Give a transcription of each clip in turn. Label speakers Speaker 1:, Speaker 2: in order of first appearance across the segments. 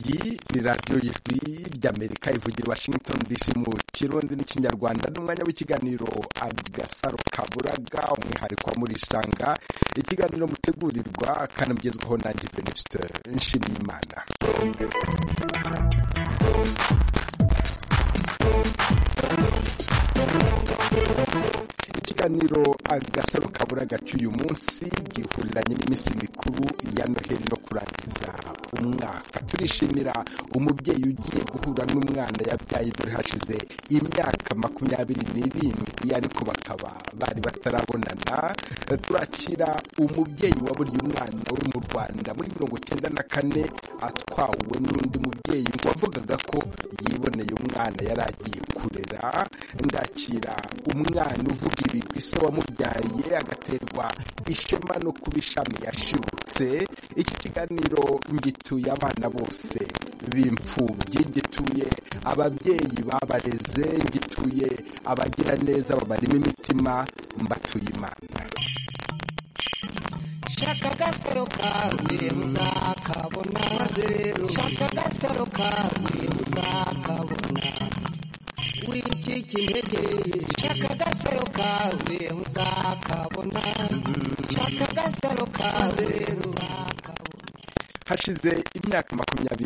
Speaker 1: iyi ni radiyo y'ijwi ry'Amerika ivugira Washington DC mu Kirundi n'Ikinyarwanda n'umwanya w'ikiganiro Agasaro Kaburaga, umwihariko muri Isanga, ikiganiro mutegurirwa kandi mugezweho nanjye Venuste Nshimiyimana. Ikiganiro Agasaro Kaburaga cy'uyu munsi gihuriranye n'iminsi mikuru ya Noheli no kurangiza umwaka. Turishimira umubyeyi ugiye guhura n'umwana yabyaye, dore hashize imyaka 27 ariko bakaba bari batarabonana. Turakira umubyeyi waburiye umwana we mu Rwanda muri 1994 atwawe n'undi mubyeyi ngo wavugaga ko yiboneye umwana yari agiye kurera. Ndakira umwana uvuga ibigwi se wamubyaye agaterwa ishema no kuba ishami yashibutse. Iki kiganiro ngituye abana bose b'imfubyi, ngituye ababyeyi babareze, ngituye abagira neza babarimo imitima, mbatuye Imana.
Speaker 2: Shaka Agasaro kawe uzakabona, shaka Agasaro kawe uzakabona, wicika intege, shaka Agasaro kawe uzakabona, shaka Agasaro kawe uzakabona.
Speaker 1: Hashize imyaka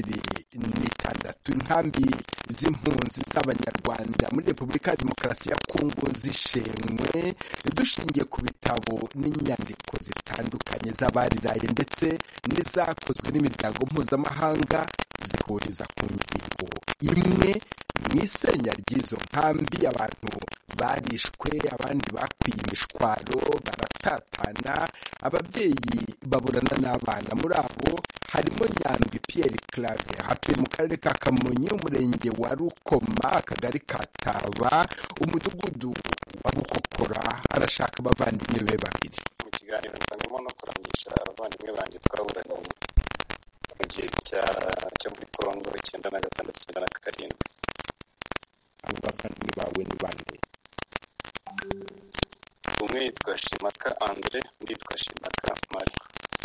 Speaker 1: 26 inkambi z'impunzi z'Abanyarwanda muri Repubulika ya Demokarasi ya Kongo zishenywe, dushingiye ku bitabo n'inyandiko zitandukanye z'abariraye ndetse n'izakozwe n'imiryango mpuzamahanga zihuriza ku ngingo imwe mu isenya ry'izo nkambi. Abantu barishwe, abandi bakwiye imishwaro, baratatana, ababyeyi baburana n'abana. Muri abo harimo Nyandwi Pierre Claver, hatuye mu karere ka Kamonyi, umurenge wa Rukoma, akagari ka Taba, umudugudu wa Bukokora. Arashaka abavandimwe be babiri.
Speaker 3: Mu kiganiro nsangamo no kurangisha abavandimwe banjye twaburanye mu gihe cyo muri Kongo 96-97.
Speaker 1: Abo bavandimwe bawe ni bande?
Speaker 3: Umwe yitwa Shimaka Andre, undi yitwa Shimaka Marco.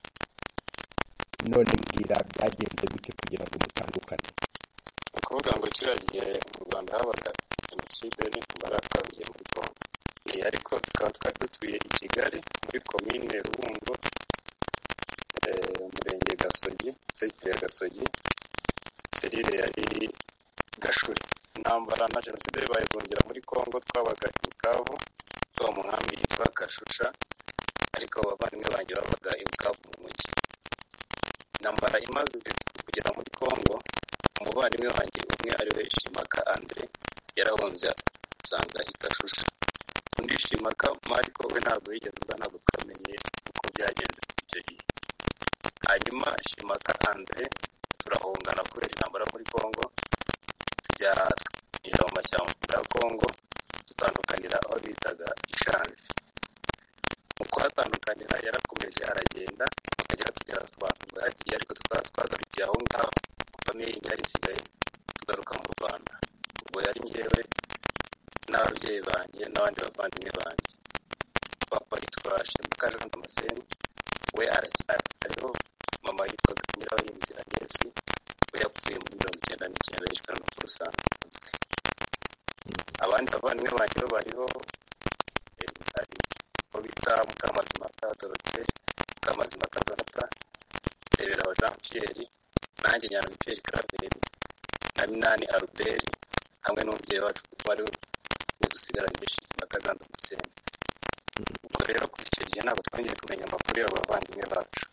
Speaker 1: None mbwira byagenze gute kugira ngo mutandukane?
Speaker 3: Ni ukuvuga ngo kiriya gihe mu Rwanda habaga jenoside n'intambara, twagiye muri Kongo. Ariko tukaba twari dutuye i Kigali muri komine Rubungo, umurenge Gasogi, sekire ya Gasogi, serire yari Gashuri. Intambara na jenoside bibaye kongera muri Kongo, twabaga i Bukavu, tuba mu nkambi yitwa Kashusha, ariko abavandimwe banjye babaga i Bukavu mu mujyi. Intambara imaze kugera muri Kongo, umuvandimwe wanjye umwe ariwe Shimaka Andre yarahunze asanga i Kashusha. Undi Shimaka Marco we ntabwo yigeze aza, ntabwo twamenye uko byagenze icyo gihe. Hanyuma Shimaka Andre turahungana kubera intambara muri Kongo, tujya mu mashyamba ya Kongo, dutandukanira aho bitaga Ishanvi. Mu kuhatandukanira yarakomeje aragenda, akagera tugera ku bantu ngo yagiye, ariko twagarukiye aho ngaho, famiye yari isigaye, tugaruka mu Rwanda. Ubwo yari njyewe n'ababyeyi banjye n'abandi bavandimwe banjye. Papa yitwa Shimaka Jean Damascene, we aracyariho. Mama yitwaga Nyirabahinzi Agesi, we yapfuye muri 1999 yishwe n'urupfu rusanzwe. Abandi bavandimwe banjye bariho, hari aho bita Mukamazimaka Dorothée, Mukamazimaka Donata, Reberaho Jean Pierre, nanjye Nyandwi Pierre Claver, na Minani Albert, hamwe n'umubyeyi wacu wari udusigaranye Shimaka Jean Damascene. Ubwo rero kuva icyo gihe ntabwo twongeye kumenya amakuru y'abavandimwe bacu.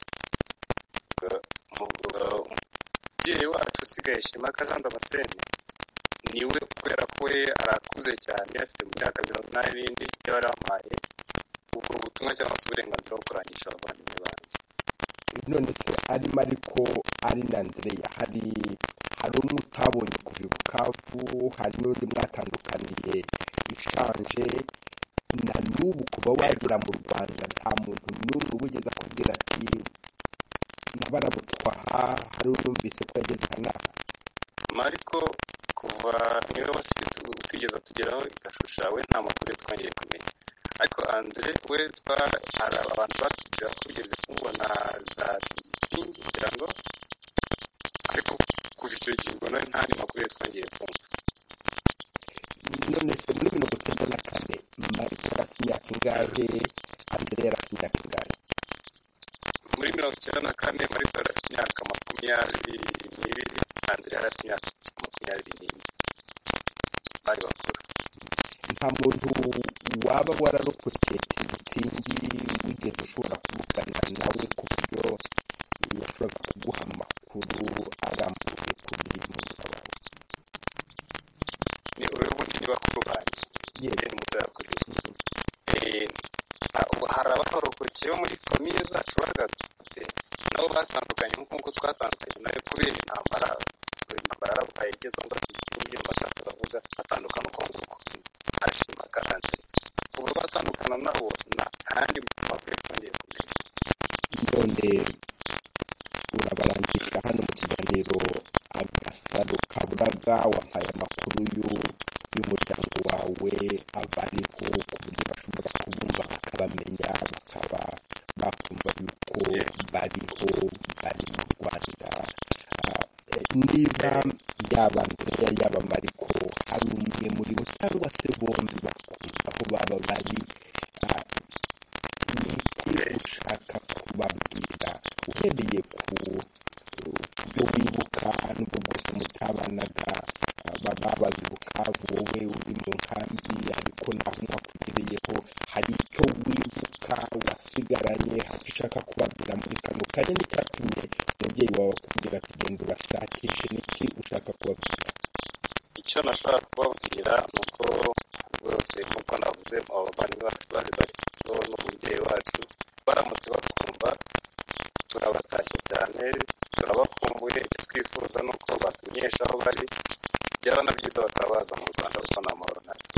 Speaker 3: Umubyeyi wacu usigaye Shimaka Jean Damascene niwe, kubera ko we arakuze cyane, afite mu myaka 80 yari amaye ubwo butumwa cyangwa se uburenganzira bwo kurangisha abavandimwe banjye.
Speaker 1: None se arimo ariko ari na Andrea, hari umwe utabonye kuva i Bukavu, hari n'undi mwatandukaniye Ishanje, na n'ubu kuva wagera mu Rwanda nta muntu n'umwe wigeze akubwira ati nabarabutwaha, hari unumvise ko yageze hanaha?
Speaker 3: Mariko kuva niwe utigeze tugeraho i Kashusha, we nta makuru twongeye kumenya. Ariko Andre we hari abantu batubwira ko ugeze kumubona za Kingi kugira ngo, ariko kuva icyo gihe ubwo nta ni makuru twongeye kumva.
Speaker 1: none se muri 1994 Mariko yarafite imyaka ingahe, Andrea yarafite imyaka ingahe?
Speaker 3: Muri 1994 Mariko yarafite imyaka 22, Andrea yarafite imyaka 21. bari bakuru.
Speaker 1: Nta muntu waba wararokotse Tingi wigeze ushobora kuvugana nawe ku buryo yashoboraga kuguha amakuru arambuye ku by'umwuga wawe?
Speaker 3: Ni ubundi ni bakuru banjye.
Speaker 1: Yewe
Speaker 3: muto yakuriye. Hari abaharokokeye bo muri famiye zacu bagarutse nabo batandukanye nk'uko twatandukanye nayo kubera intambara yarabaye igezeho ngo tugiye bashatse bavuga atandukana uko nguko arashima kandi kuba batandukana nabo kandi bakwiye kongera kumenya.
Speaker 1: none urabarangisha hano mu kiganiro Agasaro Kaburaga, wampaye amakuru y'umuryango wawe abariho ku buryo bashobora kubumva bakabamenya bakaba bakumva yuko bariho bari mu Rwanda. Niba yaba Andrea yaba Mariko hari umwe muri bo cyangwa se bombi bakumva aho baba bari, niki ushaka kubabwira uhereye ku byo wibuka nubwo bwose mutabanaga baba bibuka wowe uri mu nkambi ariko naho mwakugereyeho, hari icyo wibuka wasigaranye hafi ushaka kubabwira muri kano kanya n'icyatumye umubyeyi wawe akubwira ati genda urashakishe, niki ushaka kubabwira?
Speaker 3: Icyo nashaka kubabwira ni uko rwose nk'uko navuze abavandimwe bacu bari bariho n'umubyeyi wacu baramutse batwumva turabatashye cyane, turabakumbuye. Icyo twifuza ni uko batumenyesha aho bari, byaba na byiza bakaba baza mu Rwanda kuko ni amahoro ntacyo.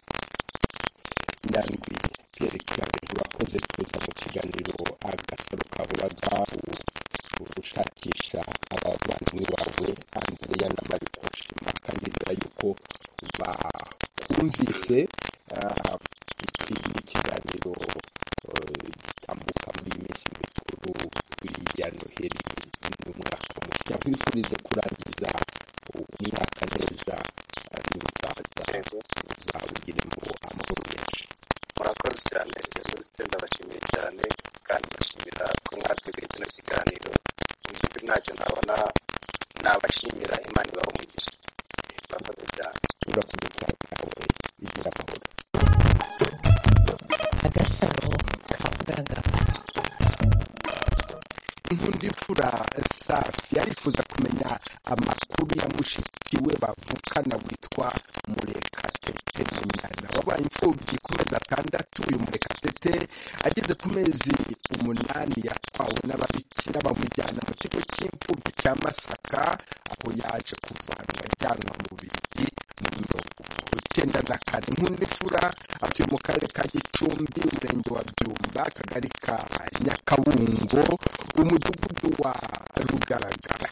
Speaker 1: Ndambi Pierre Claver wakoze kuza mu kiganiro Agasaro Kaburaga ushakisha abavandimwe bawe Andrea na Mariko Shima, kandi nizera yuko bakumvise. Iki ni ikiganiro gitambuka muri iyi minsi mikuru ya Noheli n'umwaka mushya. Nkwifurize kurangiza umwaka neza uzawugiremo amahoro menshi.
Speaker 3: Murakoze cyane, Yesu ndabashimiye cyane kandi mbashimira ko mwateguye kino kiganiro. Mu by'ukuri ntacyo nabona nabashimira, Imana ibahe umugisha. Murakoze cyane.
Speaker 1: Urakoze cyane nawe, igira amahoro.
Speaker 4: Agasaro Kaburaga.
Speaker 1: Nkundifura Safi arifuza kumenya amakuru ya mushiki we bavukana witwa Murekatete Munyana wabaye imfubyi ku mezi 6. Uyu Murekatete ageze ku mezi 8 yatwawe n'ababikira bamujyana mu kigo cy'imfubyi cya Masaka, aho yaje kuvanwa ajyanwa mu Bubiligi mu 1994. Nkundifura atuye mu karere ka Gicumbi, umurenge wa Byumba, akagari ka Nyakabungo, umudugudu wa Rugaragara.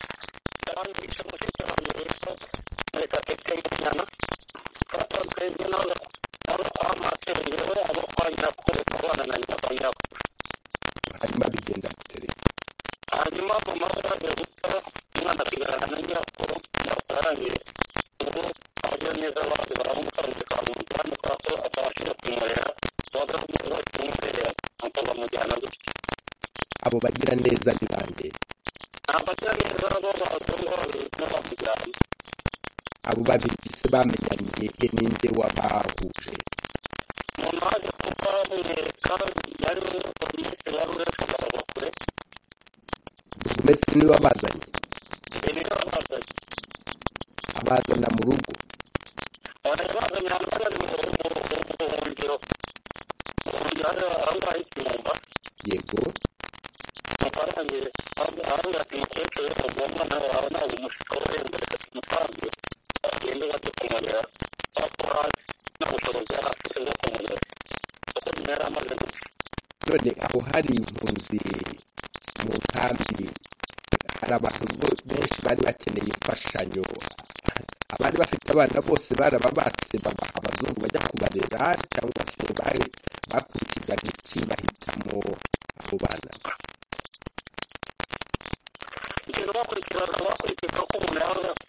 Speaker 1: Hanyuma bigenda gutere
Speaker 5: hanyuma mama yaje gukora umwana akigarana na nyirakuru yakorangiye ubwo abajya neza abandi baramukanje kamujyana kwa ko atabashije kumurera bagamije kumurera akabamujyana gutya.
Speaker 1: abo bagira neza ni bande?
Speaker 5: abagira neza bo n'abamujyana.
Speaker 1: Abo babiri se bamenyaniye he, ninde wabahuje?
Speaker 5: umuntu waje kuba bamwereka yari umunsi wari uretse abakure.
Speaker 1: Mbese niwe wabazanye?
Speaker 5: niwe wabazanye.
Speaker 1: Abazana mu rugo?
Speaker 5: Abazanye ahantu bari mu buhungiro. Ubuhungiro aho ngaho Ikibumba.
Speaker 1: Yego.
Speaker 5: Amafaranga aho ati mukecuru ugomba nawe wawe ntabwo umushobora mbere umusanzwe agende bajye kumurera ariko hasi nta bushobozi yari afite bwo kumurera kuko nyuma yari amaze gupfa.
Speaker 1: None aho hari impunzi mu nkambi, hari abantu benshi bari bakeneye imfashanyo. Abari bafite abana bose barababatse babaha abazungu bajya kubarera, cyangwa se bakurikizaga iki bahitamo abo bana?
Speaker 5: ikintu bakurikiza ko umuntu yaba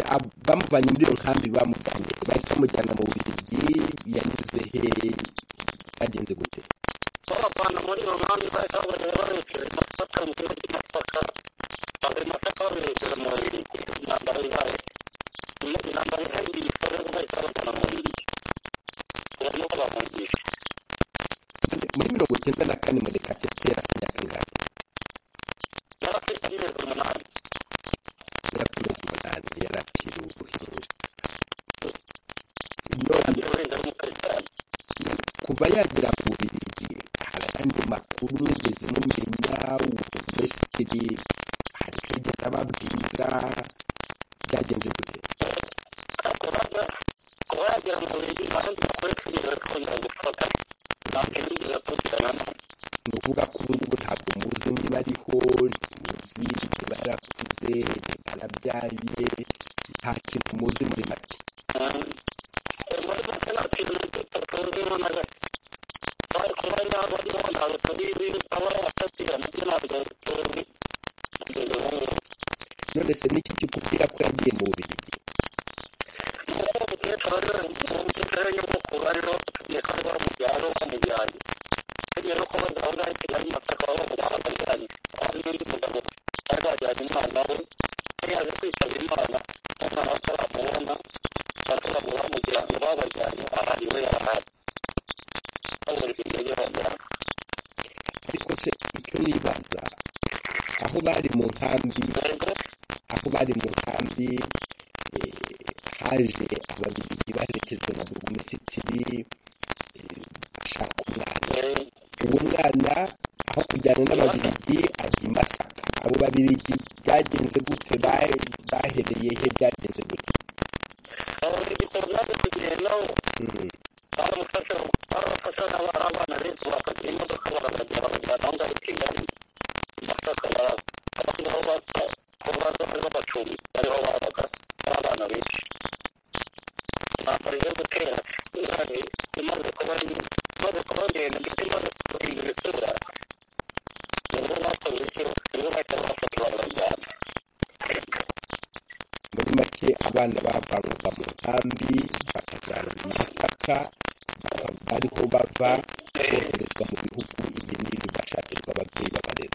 Speaker 1: bamuvanye muri iyo nkambi bamujyanye bahise bamujyana mu Bubiligi yanyuze he byagenze gute
Speaker 5: babavana muri iyo nkambi bahise babagera barekera i Masaka mu gihugu cy'i Masaka bava i Masaka baberekeza mu Bubiligi intambara ibaye ibisore bahise babajyana mu Bubiligi barimo babahungisha
Speaker 1: muri 94 Murekatete yarafite imyaka ingahe
Speaker 5: yarafite amezi 8
Speaker 1: yarakiri ubuhinja kuva yagera mu Bubiligi hari andi makuru mwigeze mumenya Minisitiri hari icyo yigeze ababwira byagenze gute
Speaker 5: kuba yagera mu Bubiligi abandi bakore kugeza twongera gufata ntabwo yigeze atubwirana
Speaker 1: ni ukuvuga ko ubu ngubu ntabwo muzi niba ariho muzi niba yarakuze niba yarabyaye nta kintu muzi muri make
Speaker 5: muri make nta kintu tutazimo na gato bari kuba yaba ariho ntabwo tubizi aba yafatira nabyo ntabwo tuzi
Speaker 1: none se niki kikubwira ko yagiye mu Bubiligi
Speaker 5: nuko umukecuru ariwe umukecuru nyogokuru ariho tugiye kandi bamujyana bamujyanye tugiye no kuba gahunda yo kujya mu Masaka bamujyanye hari n'undi mugabo bari bajyanye umwana we yari yaje kwitaba Imana umwana ataramubona batoragura bamujyanye babajyanye ahari we yarahari baburika indege bajyana
Speaker 1: ariko se icyo nibaza aho bari mu nkambi haje Ababiligi baherekejwe na burugumesitiri bashaka umwana uwo mwana aho kujyana n'Ababiligi ajya i Masaka abo Babiligi byagenze gute bahereye he byagenze gute
Speaker 5: Ababiligi byaje kugendaho barabafasha n'abana benshi bakagira imodoka barabajyana aho ngaho i Kigali i Masaka abandi aho baza b'abacumbi bariho babaga abana benshi intambara yo gutera imaze kuba ndende ndetse imaze guhindura isura nibwo bakoze icyo nibwo bahita bafata barabajyana
Speaker 1: muri make abana bavanwaga mu nkambi bakajyanwa i Masaka bariho bava boherezwa mu bihugu iyi n'ibi bashakirwa ababyeyi babarera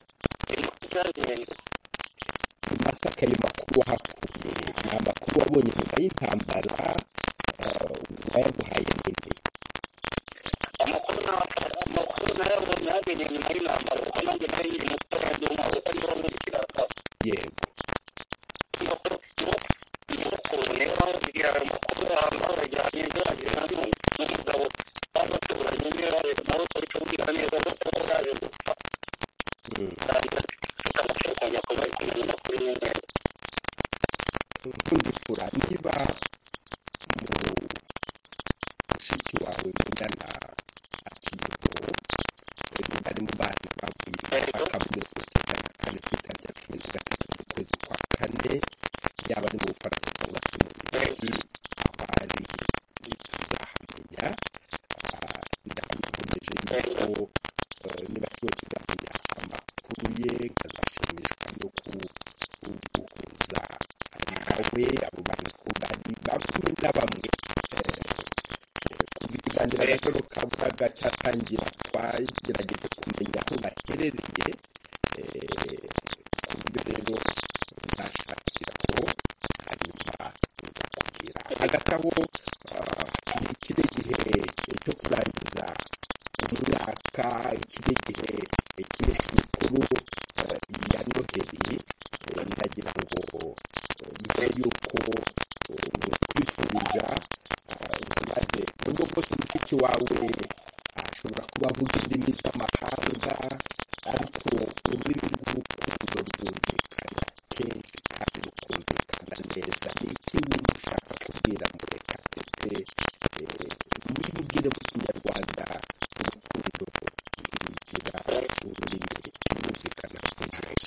Speaker 1: i Masaka ayo makuru wahakuye ni amakuru wabonye nyuma y'intambara wayaguhaye ninde
Speaker 5: amakuru nayabonye yabereye nyuma y'intambara kuko nanjye nari nkiri mutoya ndi umwana kuko niho nkurikiraga
Speaker 1: yego
Speaker 5: nyogokuru niyo ayo makuru ahantu babajyanye ngerageza n'umugabo babaturanye nawe turi kubwira neza ko kuba yaje gupfa afite agaciro kongera kuba ari kumenya amakuru y'umweru
Speaker 1: nkundifura niba mushiki wawe munyana akiriho bari mu bana bavuye i Masaka muri 1994 ku itariki ya 13 z'ukwezi kwa kane yaba ari mu Bufaransa cyangwa se mu Bubiligi aho ari tuzahamenya ndamukomeje yuko niba kiwe tuzamenya amakuru ye nkazashimishwa no guhuza nawe abo bantu ko bari bamwe na bamwe kuva ikiganiro agasaro ka Buraga cyatangira twagerageje kumenya aho baherereye ku buryo rero nzashakiraho hanyuma nzakubwira hagati aho ni ikindi gihe cyo kurangiza umwaka ikindi gihe cy'iminsi mikuru ya Noheli ndagira ngo mbere yuko kwifuriza maze uburyo bwose mushiki wawe ashobora kuba avuga indimi z'amahanga ariko ururimi rw'urukundo rwumvikana kenshi kandi rukumvikana neza ni iki wumva ushaka kubwira Murekatete mubwire mu Kinyarwanda urukundo ntirugira ururimi rwumvikana kuri bose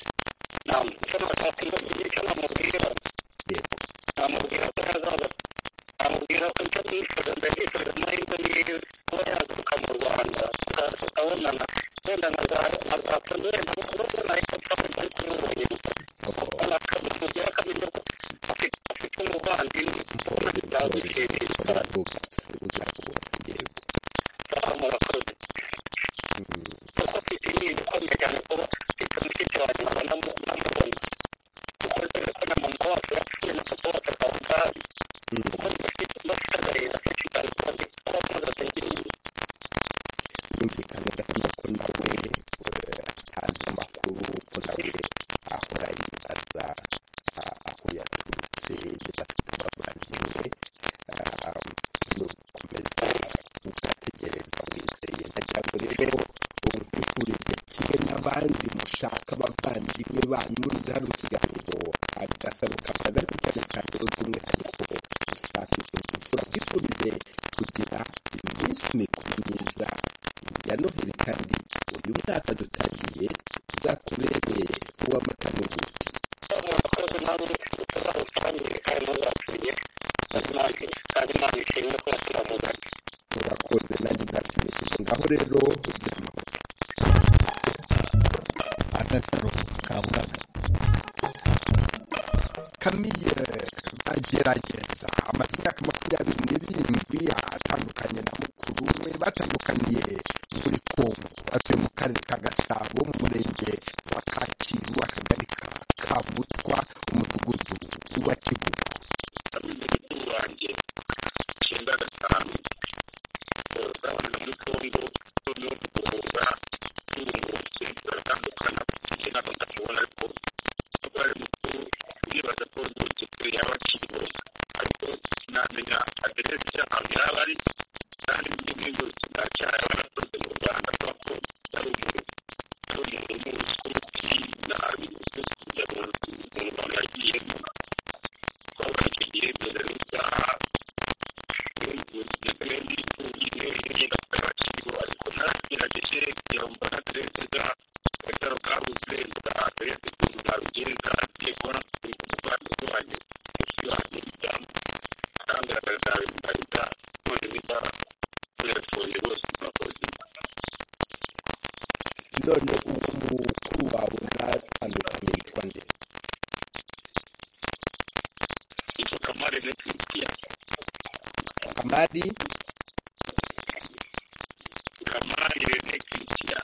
Speaker 5: icyo namubwira namubwira ko hazaza namubwira ko icyo nifuza ndagifuza amahirwe niyo kuba yagaruka mu Rwanda tukabonana wenda nkazapfa wenda nubwo nahita mpfa ari kumubonye gusa mugira akamenya ko afite umubano murakoze kuko mfite inkingi ikomeye cyane kuba mfite mushiki wanjye nkaba namubona kuko dore ko na mama wacu yapfuye na papa wacu akaba utazi kuko bafite agahinda kenshi cyane kuba amaze atagira inyuma
Speaker 1: yumvikana ndakunda ko nawe atazi amakuru ko nawe ahora yibaza aho yaturutse niba afite abavandimwe no gukomeza ugategereza wizeye ndagira ngo rero nkwifurize kimwe n'abandi mushaka abavandimwe banyu hano mu kiganiro agasaro kavuga ariko cyane cyane by'umwihariko Safi imfura twifurize kugira iminsi mikuru myiza ya Noheli kandi uyu mwaka dutangiye uzakubereye uw'amata n'ubuki
Speaker 5: murakoze nawe utazawutangire kandi ntuzapfuye kandi Imana ishimwe ko turavuganye
Speaker 1: urakoze nanjye ndashimishije ngaho rero ugira amahoro
Speaker 2: agasaro kaburaga
Speaker 1: Camille bagerageza amaze imyaka 27 atandukanye na mukuru we batandukaniye muri Kongo atuye mu karere ka Gasabo mu murenge wa Kacyiru akagari ka Kabutwa umudugudu wa Kibuga
Speaker 5: umudugudu wanjye 95 urabona muri Kongo no kuvuga n'ubundi turatandukana ntabwo ndakubona ariko abari mukuru nibaza ko dukwiye yaba akiriho ariko sinamenya aderese aho yaba ari kandi n'ibindi ndacyari barakoze mu Rwanda kuko ari umuntu w'umusuki nabi kujya mu Rwanda yagiyemo kuba icyo gihe mbere n'isaha yenda kubera akiriho ariko naragerageje kugira ngo mbone aderese agataro kabuze bwa aderese ukuntu nabigenda agiye kubona umuvanzi wanjye mushiki wanjye bijyamo kandi akazabimariza none niba telefone rwose murakoze
Speaker 1: none umukuru wawe mwatandukanye yitwa nde
Speaker 5: yitwa Kamari Nekitia
Speaker 1: Kamari Nekitia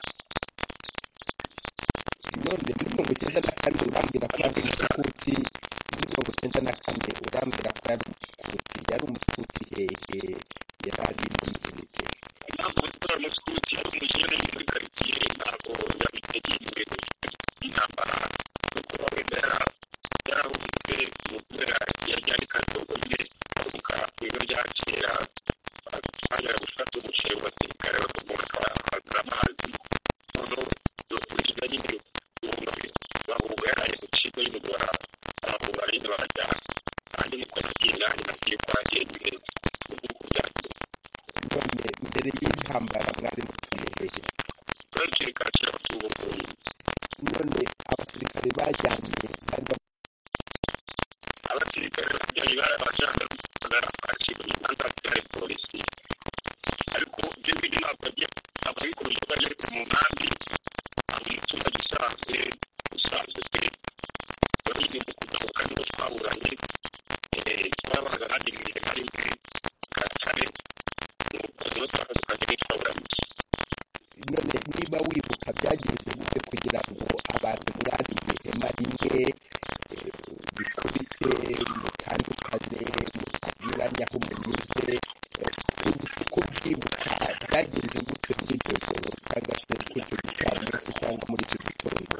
Speaker 1: none muri 94 urambwira ko ari umusukuti muri 94 urambwira ko yari umusukuti hehe yari n'imiterere
Speaker 5: ntabwo utwara umusukuti yari umujene muri karitsiye ntabwo yabitegeye intambara kuko wenda yarahubitse mu kubera yari kadogo nyine aruka ku biro bya kera bajyaga gufata umuceri w'abasirikare bakagura amazi noneho kurya nyine bahubwa yaraye mu kigo nyine barahubwa nyine barajyana kandi niko nagiye nanjye nagiye kwagendeye mu bihugu byacu
Speaker 1: none mbere y'intambara mwari mutuye hehe
Speaker 5: twari kacira tubuvuye
Speaker 1: none abasirikare bajyanye
Speaker 5: abasirikare bajyanye barabashaka kugana kwakira imihanda ya polisi ariko ibyo ngibyo ntabwo ababikoresha bajya ariko mu nkambi hari umuturage usanzwe pe wari mu kugaruka nibo twaburanye twabaga nanjye mu gihe nari muri kare nuko nibo twakadukanye n'itwaburanye
Speaker 1: none niba wibuka byagenze gute kugira ngo abantu muri ihema rimwe bikubite mutandukane mutabwiranye aho munyuze uko byibuka byagenze gute muri iryo joro cyangwa se kuri icyo gicamunsi cyangwa muri icyo gitondo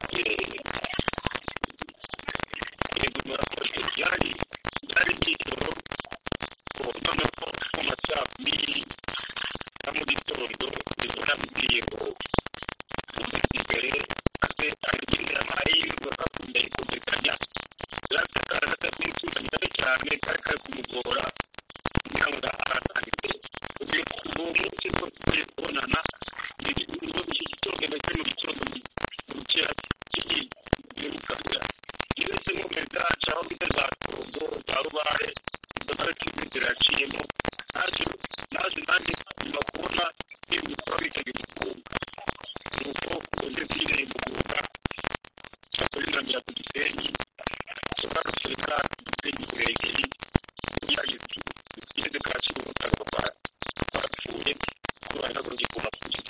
Speaker 5: byari by'ijoro noneho ko mu masaha ya mu gitondo nibwo nabwiye ngo umuntu imbere ate arigirira amahirwe akakunda yikomekanya yakakara atakumutunganya gato cyane kari kari kumugora kugira ngo ahatangize ugiye uwo munsi ko tugiye kubonana iki gitondo ndetse mu gitondo mu kera cy'igihugu ndetse no meza cyangwa bita za Kongo za Rubare ndetse n'inzira yaciyemo naje nanjye nyuma kubona ibintu kuba bitaga umukunga nuko uburyo bw'ireye mugunga kurinamira ku Gisenyi ushobora gusereka Gisenyi Kurengeri yagize igeze kacyiru utagomba kwapfuye kubana no gikoma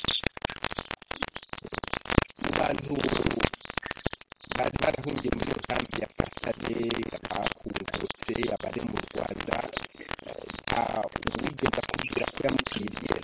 Speaker 1: mu bantu bari barahungiye muri iyo nkambi ya Katare abahungutse abari mu Rwanda nta uwigeze akubwira ko yamupfiriye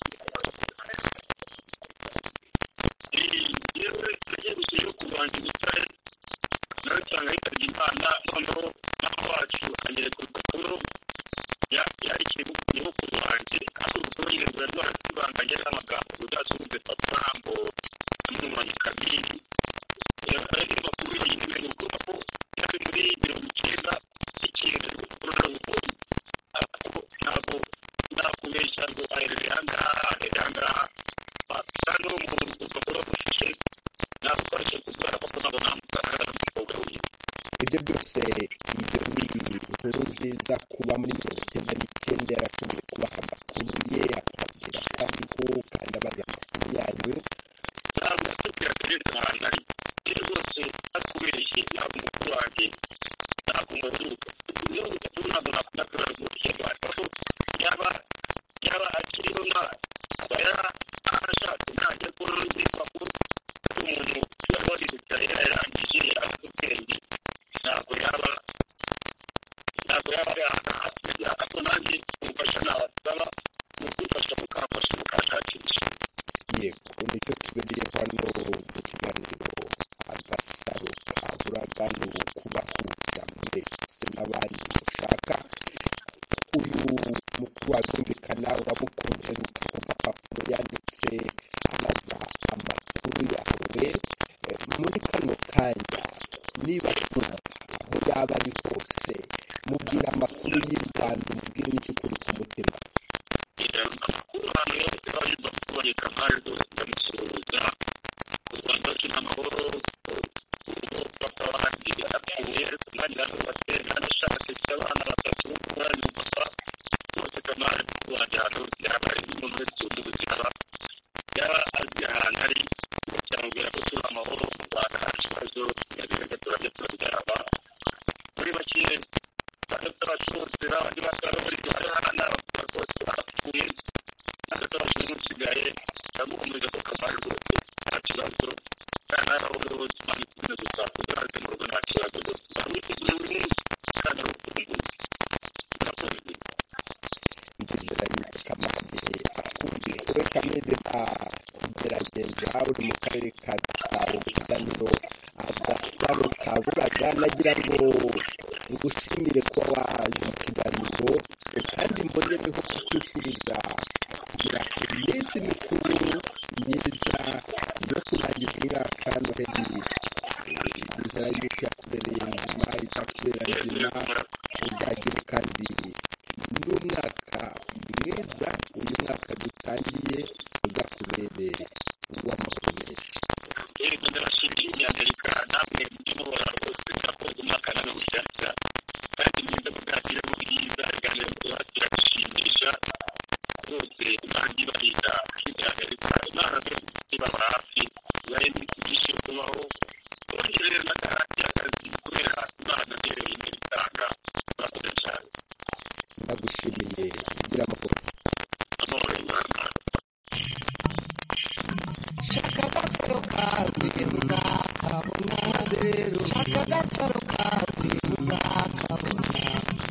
Speaker 5: yewe yagiye yo kubanje gutare nawe cyangwa yitabye Imana noneho naho wacu anyereka urupapuro yari nyirukuru wanjye aho urupapuro nyine rwari rwarasibanganye n'amagambo udasubize papa ngo amwumanye kabiri ari makuru yonyine ni ukuvuga ko yari muri 90 ikintu urupapuro rw'ubukungu ariko ntabwo nakubeshya ngo aherere ahangaha hano mu rupapuro rufashe ntabwo twaje kugura kuko ntabwo namugaragara n'umukobwa wiwe
Speaker 1: ibyo byose ibyo ni inkuru nziza kuba muri 99 yarashoboye kubaha amakuru ye akabwira ko ariho kandi abaza amakuru yanyu
Speaker 5: ntabwo atubwira ateretse ahantu ari iyo rwose akubeshye ntabwo umukuru wanjye ntabwo umuzuka iyo urupapuro ntabwo nakunda kubera rwose ariko yaba akiriho aba yarashatse ntajya kubona undi rupapuro umuntu wari waricaye yarangije afite ubwenge ntabwo yaba ari ahantu hakurya ariko nanjye umufasha nabasaba mu kumfasha mukamfasha mukashakisha
Speaker 1: yego nicyo tubereye hano mu kiganiro agasaro kaburaga ni ukubahuza mwese n'abandi mushaka uyu mukuru wazumvikana uramukonjeruka ku gapapuro yanditse abaza amakuru yawe muri kano kanya niba twumva aho yaba ari hose mubwira amakuru y'u Rwanda umubwire n'igikuri ku mutima
Speaker 5: amakuru hano yose bari bakuboneka mpande zose ndamusuhuza u Rwanda rukina amahoro ubu papa wanjye apfuye umwanya yarubatse nanashatse abana batatu umwanya umupapa bose kamari wanjye ahantu yaba ari umuntu wese ubuzima yaba azi ahantu ari cyangwa ko turi amahoro mu Rwanda nta kibazo nyabirenga turajya turabyaraba muri make abacuruzi n'abandi basara bari guhana rwose barapfuye n'abacuruzi n'usigaye ndamukomeza ko kamari rwose nta kibazo kandi aho rwose imana ikomeza gutaha ugaragaze mu rugo nta kibazo rwose bamwiteguye buri munsi kandi ari ukumbuye murakoze
Speaker 1: ndizera yuko kamari akumvise we kamere gerageza uri mu karere ka Gasabo mu kiganiro agasaro kaburaga nagira ngo ngushimire kuba waje mu kiganiro kandi mbonereho kukwifuriza kugira iminsi mikuru myiza yo kurangiza umwaka noheli ndizera yuko yakubereye nzima izakubera nzima uzagire kandi n'umwaka mwiza uyu mwaka dutangiye uzakubere uw'amahoro menshi
Speaker 5: yego ndabashimiye Amerika namwe muhora rwose murakoze umwaka nawe mushyashya kandi mwiza mubwakire mu bwiza ibiganiro birashimisha rwose imana ibarinda kwiga Amerika imana ibaba hafi ibahe byinshi yo kubaho bongerere na garanti y'akazi kubera imana niyo yonyine bitanga murakoze cyane
Speaker 1: ndagushimiye kugira amahoro
Speaker 5: amahoro y'imana
Speaker 4: shaka agasaro kawe uzakabona rero shaka agasaro kawe uzakabona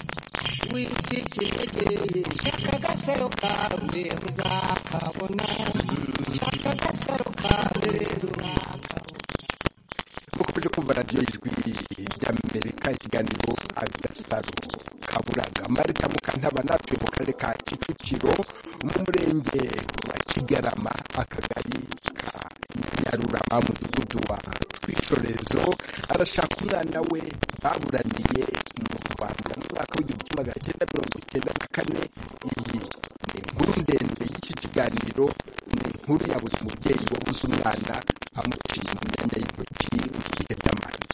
Speaker 4: wicikirege shaka agasaro kawe uzakabona shaka agasaro kawe uzakabona
Speaker 1: mukomeje kumva radiyo ijwi ry'Amerika ikiganiro agasaro kaburaga Marita Mukantaba natuye mu karere ka Kicukiro mu murenge wa Kigarama akagari ka Nyarurama mu mudugudu wa Twishorezo arashaka umwana we baburaniye mu Rwanda mu mwaka w'1994 iyi ni inkuru ndende y'iki kiganiro ni inkuru ya buri mubyeyi wabuze umwana amuciye mu myanya y'intoki mu bihe by'amage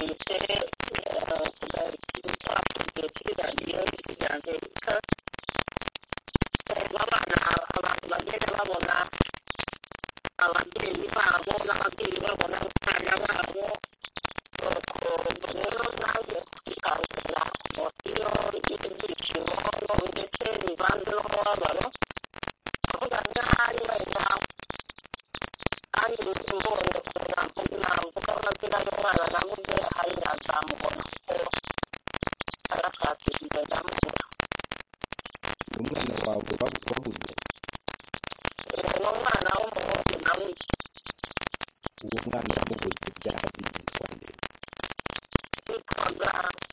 Speaker 6: abantu bagenda babona ababyeyi babo n'ababyeyi babona abana babo rero nawe
Speaker 5: bikazana iyo ibyishimo ndetse bivanze n'umubabaro avuga nk'ahari wenda kandi mbonye navuga amazina y'umwana navuze hari nazamubona kuko arashakishije ndamubura.
Speaker 1: umwana wawe wabuze
Speaker 5: ni umwana w'umuhungu nawe.
Speaker 1: uwo mwana wamubuze byaba bigizwe nde?
Speaker 5: yitwaga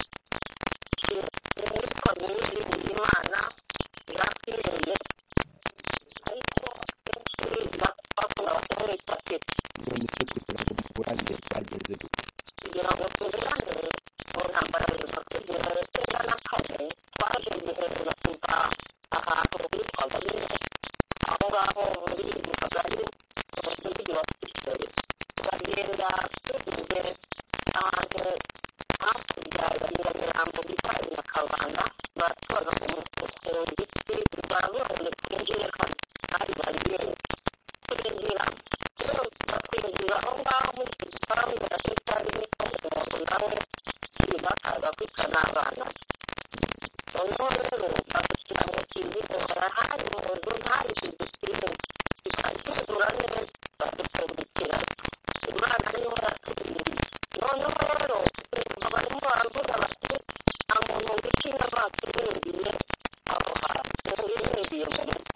Speaker 5: Uwizeyimana Yakireye ariko akenshi bakunda kumwita Peti.
Speaker 1: none se kugira ngo muburane byagenze gute?
Speaker 5: kugira ngo tuburane mu ntambara ya jenoside ya 1994 twaje guhera kuva ahantu hitwaga nyine aho ngaho muri mu kagari mu mudugudu wa Kisoro turagenda tugeze ahantu hakurya ya Nyamirambo bita Nyakabanda batubaza ku giti babonye twinjire hano hari bariyeri turinjira twinjira aho ngaho muri iki gipangu barashitari n'umuntu nawe kiri bakaza kwita n'abana noneho rero badushyira mu kizigo barahari mu nzu ntari kizitire bikazuzura neza badupfundikira imana niho yatubiriye. noneho rero barimo baravuga bati nta muntu wiciye amaso yinjiye aho hantu yinjiye mu rugo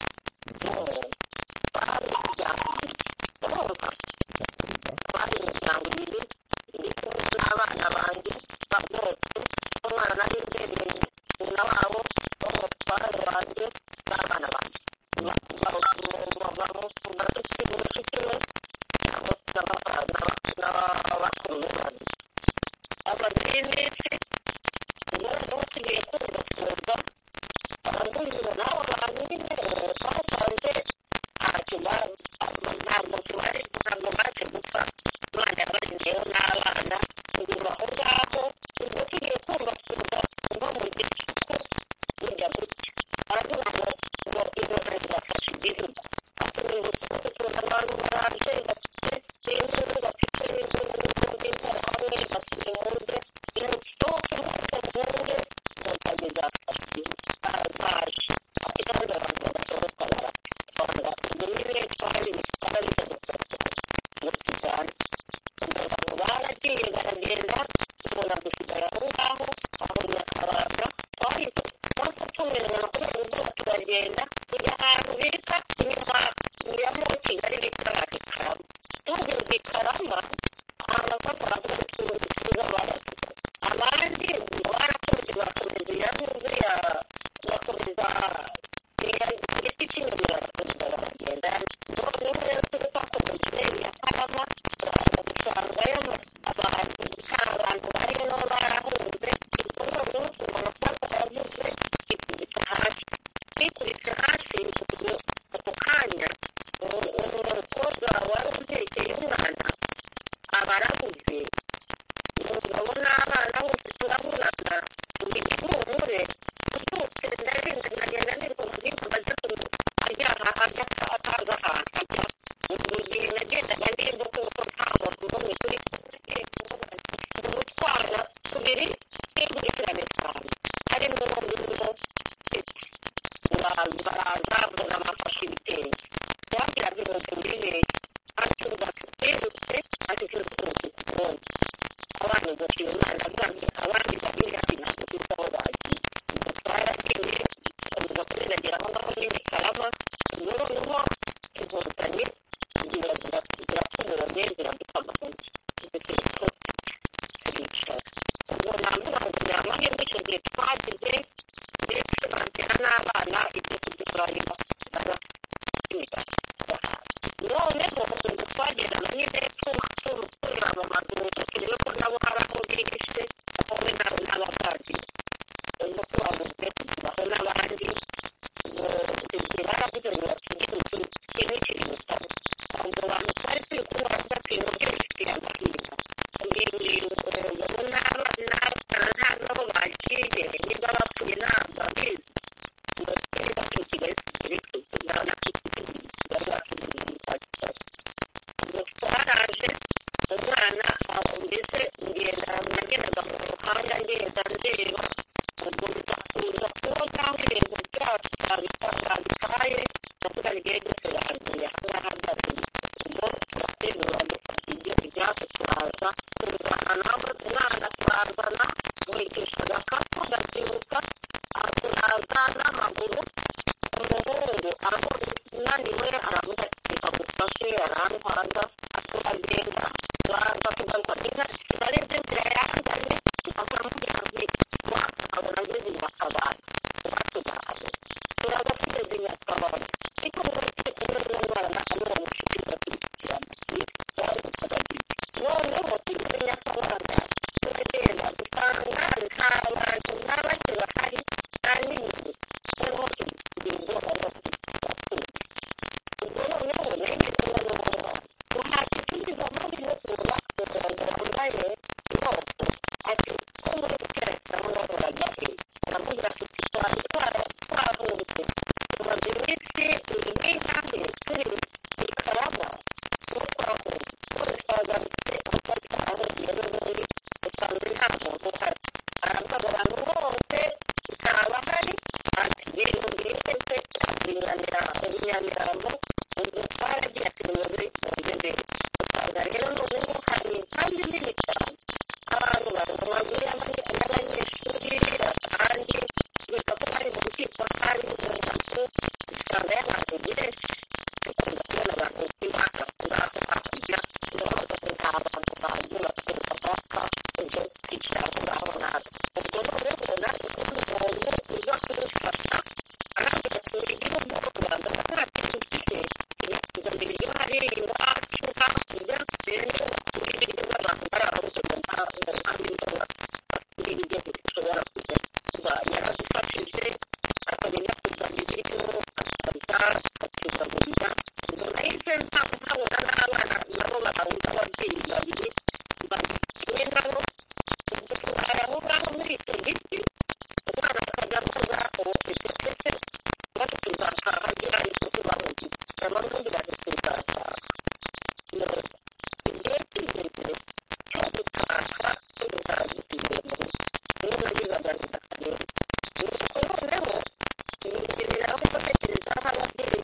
Speaker 5: bari imiryango ibiri urumva bari imiryango ibiri iri kumwe n'abana banjye bose umwana nari ndereye nyina wabo n'umutware wanjye n'abana banjye bafite mushiki we n'abakuru be babiri amaze iminsi noneho tugiye kumva kumva abaguriro nabo bantu nyine twasanze ntabwo baje gupfa imana yabarindiyeho n'abana inyuma aho ngaho ubwo tugiye kumva kumva nko mu gicuku bijya gutya aravuga ngo inzoga zirafashe igihugu akomeza kuvuga abantu baraje bafite inkuru bafite interahamwe bafite impunzi imusohoke mwese mwunge inkotanyi zafashe igihugu baje kandi abantu badasohoka barapfa ibyo nyine twari ngo tujyane abantu baragiye baragenda tubona dusigara aho ngaho aho Nyakabanda twahise tumenya kubera ubwoba turagenda tujya ahantu bita inyuma ya Kigali bita Ikarama tugeze Ikarama ahantu baravuga tuza baratuka abandi barakomeje bakomeza yavuze bakomeza igiti cy'inyuma barakomeza baragenda noneho rero turi twakomeje ya Karama turasangayo abantu barimo barahunze noneho tubona ko yavuze ikubita hasi ikubita hasi ako kanya umukobwa wari utekeye umwana aba arabuze umugabo n'abana bose turabonana igihumure ubyutse ndarinda nkagenda nirwo mugihugu ajya ataza ahantu ajya mu gihe nagendaga ndimba kuko nta muntu n'umwe turi umutwara tubiri tw'inkurikirane cyane harimo n'urimo baraza amafashe ibitenge byagiraga ibintu muri leta atuza twirutse atuze twose kubona abana bagashira umwana bwanjye abandi babiri ati ntabwo tuzi aho bagiye ubwo twaragiye tuza kurengera aho ngaho nyine Karama noneho inkotanyi ziratubonye ziradukamaguye turicara ubwo navuga ngo ni amahirwe icyo gihe twagize ndetse bagera n'abana ibyo kudukorera noneho ubwo twagendana nyine tureba mu mazu turebe ko nabo hari aho bihishe wowe nawe n'abavandimwe ubwo tubabuze tubaho n'abandi ibyo baravuze ngo batugire ikintu kiri gusaba abo bantu twari turi kumwe baravuga ati nabyo bifitiye agahinda ubwo n'abana nta n'aho bagiye niba bapfuye ntabwo babizi ngo turi batuye Kigali tugirana ubwo twaraje umwana mbese nagendaga mu muhanda ngenda ndeba babitaye ndavuga rigiye byose birahaguye ahangaha byatumye ubwo turaterura dufata ibyo ibyatsi turaza tuzana nabo umwana turazana mwigisha agakapu ndabyibuka turaza n'amaguru umuhungu aho unaniwe aravuga ati reka gufashe arantwaza turagenda turaza tugaruka sinarebye inzira yanganye akamubwira nti abona ngeze nyakabanda batubahaye turaza tugeze nyakabanda ariko ngo turi kumwe n'umwana n'uwo mushuti bakurikirana twari gutagagira noneho tugeze nyakabanda turagenda dusanga nta bantu nta bake bahari nta n'ibintu noneho tugeze ubwo noneho nageze n'umwana uhashye tugize amahirwe yo kuba umuntu wambaye inkoko ati ko muri gutereka n'umwana he aramubwira ati twahunze tumaze iminsi ibiri kandi turi ikarama no twahunze none twagarutse gufata aho tugeze n'ubundi dusanze nta muntu uhari aravuga abantu bose ntabahari ati ibintu biriheze ibinyamirambo ubwo twaragiye ati nimuze muze mbere usanga rero noneho hari kandi nini cyane abantu bari mu mazu y'abanyeshuri kandi biga ko bari mu rukiko kandi mu mazu usanga y'abantu benshi dukunda kubona abantu b'impaka ngaho hakurya turabaza ko nta bantu bazi batumva paka ubwo twicara aho ngaho natwe ubwo noneho natwe kubona umuntu uza kudufasha arambwira ati murigire umuganda nta kintu ufite ibyo biryo hari iwacu hakurya rero bakura ibiryo by'abantu bari aho kugenda mu nkambi ndoba bakura ibiryo bishobora kujya kuba yaradufashije akamenya kuzana ibiryo akaza akatugaburiza ubwo nahise nkabona n'abana nabo bahawe ababyeyi babiri bari nabo ubwo tubaye aho ngaho muri icyo giti umwana akajya akoza uwo petepete maze tuzataha gihari kuko bamuzi abarundi baje tuzataha igihe kigeze cyo gutaha tuzagitiye mu rugo niyo nagize agahinda kanini nuko noneho nigiriraho gutekereza nk'ababyeyi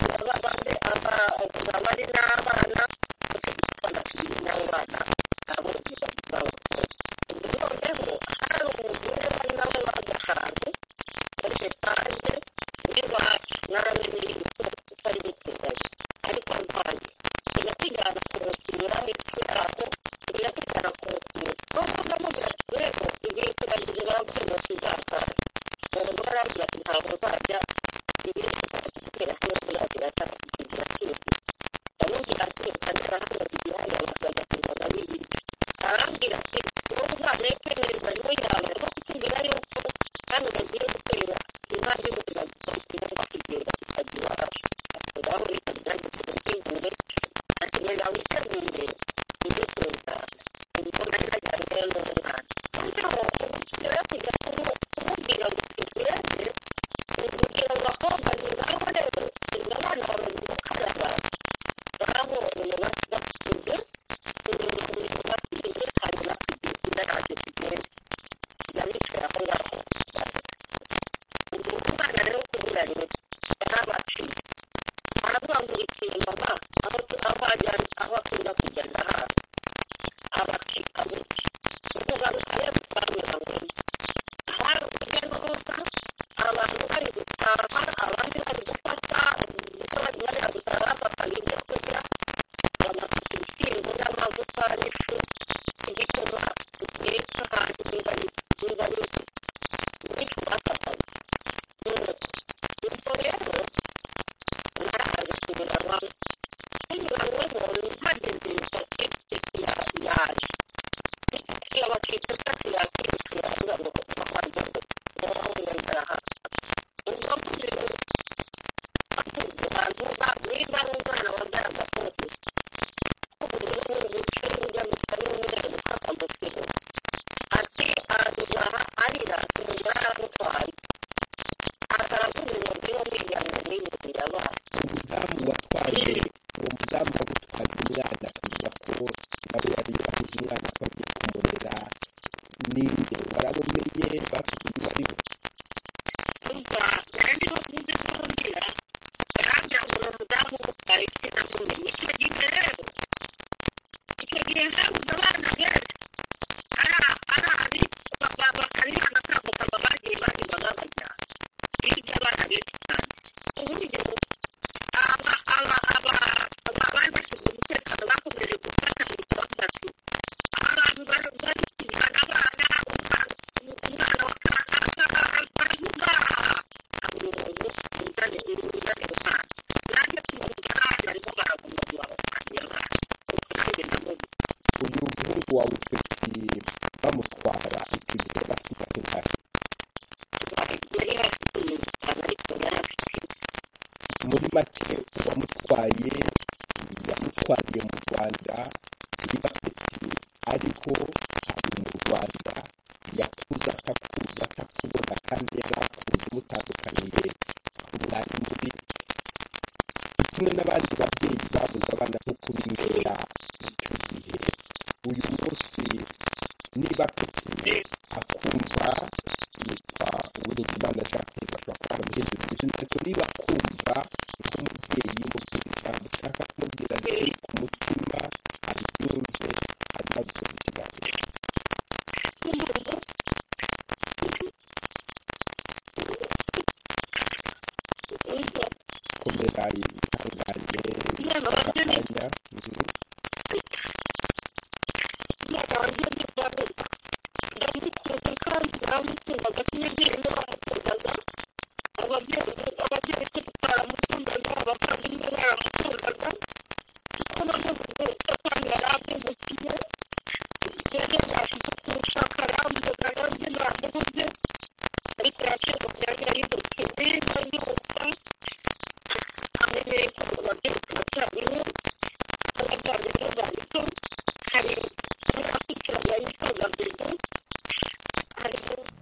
Speaker 5: abari n'abana bakagitwara kiri n'abana abo babakoze ubwo noneho hari umugore wari nawe waje ahantu muri etaje n'iwacu naramenye ko tutari duturanye ariko arwaye tugatujyana kumusura hepfo yaho tugatujyana kumusura nubwo ndamubwira ati rero igihe kirageze barabwira ngo tuzatahe umugore arambwira ati ntabwo uzajya ibiri tukatugera hano turagira cyangwa tukigira cyose ndamubwira ati reka hano tugihari abasabwa kuzana n'ibiryo arambwira ati wowe uzajya kwemererwa niwe yawe ariko kutubwira yuko kandi bagiye gukorera impande y'ubuzima bwiza bakigera tukagira iwacu ngaho reka byageze tubitegure ati reka witegure ujye kuza ubwo nari najyanye n'umwana noneho umukiriya kujya kumubwira ngo tugende ubwira abakobwa ni ngaho rero ubwo abana bamaze gukaraba barabonye basize basize hanyuma tugenda ntacyo tugenda yamicaye aho ngaho ubwo umwana rero kubura rero yarabaciye aravuga ngo ikintu mama aho akunda kugenda hano abacika gutya uvuga ngo rero twabura ngo hari urujya n'uruza abantu bari gutaha abandi bari gufata bari gutaha bafata ibyo kurya bamafata ibishyimbo n'amavuta n'ifu igikoma ndetse ahantu niba n'ifu bafatanye ubwo rero narahaje kubiranwamo kubiranwamo ntageze imisatsi yaje abakirisitu atatu yakirisitu avuga ngo amazi ngo ndaraha ubwo mvuze abantu niba ari umwana wabyaye agakote ubu ngubu bicaye n'ujya gusa n'umweru gufata amafiro ati araduhaha arira umugore aramutwaye akaravuga ngo ndiho mwijyanye n'ibintu yabaye
Speaker 1: umudamu watwaye uwo mudamu wagutwaye umwana akavuga ko nawe yari yabuze umwana ko agiye kumurera ninde warabumenye bapfuye uwo ari we
Speaker 5: umva nari ndiho kuvuze n'ubundi habuze abana benshi ari bakarira agatambuka bagiye bariba babajyana hirya abana benshi cyane uburyo bari bashinzwe umutekano bakomeje gufata ibitabo bati abantu bari kujyana abana umwana wa kanaka baravuga ubuyobozi buzanye umwana nanjye kumujyana barimo baragomba kubafatira abana
Speaker 1: uyu muhungu wawe peti bamutwara icyo gihe bafite ingahe muri make uwamutwaye yamutwariye mu Rwanda niba peti ariho ari mu Rwanda yakuze atakubona kandi yari akuze mutandukaniye aho mwari muri kimwe n'abandi babyeyi babuze abana nko kubimera icyo gihe uyu munsi niba peti akumva yitwa Uwiringiyimana Jacques bashobora kuba baramuhindurira izina ariko niba akumva nk'umubyeyi mubwira ijambo ushaka kumubwira riri ku mutima aryumve hanyuma dukoze ikiganiro komera ihangane akanya
Speaker 5: ndamukunze kandi baramukundaga n'ibyeyi baramukundaga ababyeyi ko tutaramukundaga abavandimwe baramukundaga kuko namuvuze kandi yari abyumukiye rero yashyize kumushaka arambuza nanjye namubuze ariko yaciye byari yahindutse neza yumva amenyeye ko ababyeyi turacyariho abavandimwe barito hari n'abakurikirana yitwaga bedo hari